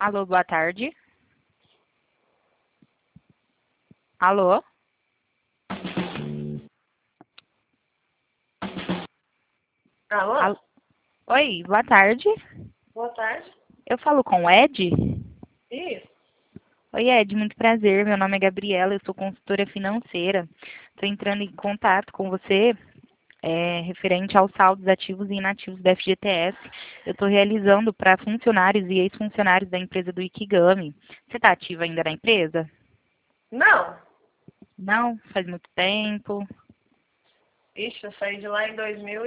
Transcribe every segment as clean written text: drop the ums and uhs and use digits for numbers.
Alô, boa tarde. Alô? Alô? Oi, boa tarde. Boa tarde. Eu falo com o Ed? Isso. Oi, Ed, muito prazer. Meu nome é Gabriela, eu sou consultora financeira. Estou entrando em contato com você referente aos saldos ativos e inativos da FGTS. Eu estou realizando para funcionários e ex-funcionários da empresa do Ikigami. Você está ativa ainda na empresa? Não. Não? Faz muito tempo. Ixi, eu saí de lá em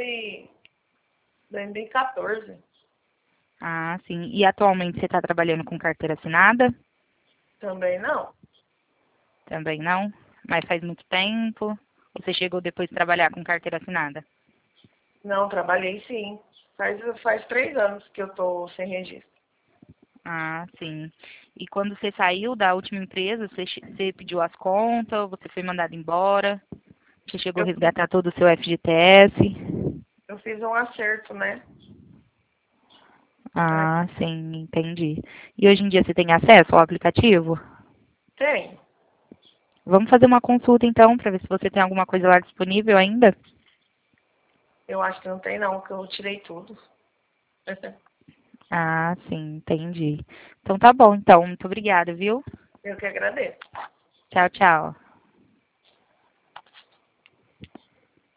2014. Ah, sim. E atualmente você está trabalhando com carteira assinada? Também não. Também não? Mas faz muito tempo? Você chegou depois de trabalhar com carteira assinada? Não, trabalhei sim. Faz 3 anos que eu tô sem registro. Ah, sim. E quando você saiu da última empresa, você pediu as contas, você foi mandado embora, você chegou a Eu, resgatar todo o seu FGTS? eu fiz um acerto, né? Ai, Ah, sim, entendi. E hoje em dia você tem acesso ao aplicativo? tem. Vamos fazer uma consulta então, para ver se você tem alguma coisa lá disponível ainda? Eu acho que não tem não, que eu tirei tudo. Ah, sim, entendi. Então tá bom, então. Muito obrigada, viu? Eu que agradeço. Tchau, tchau.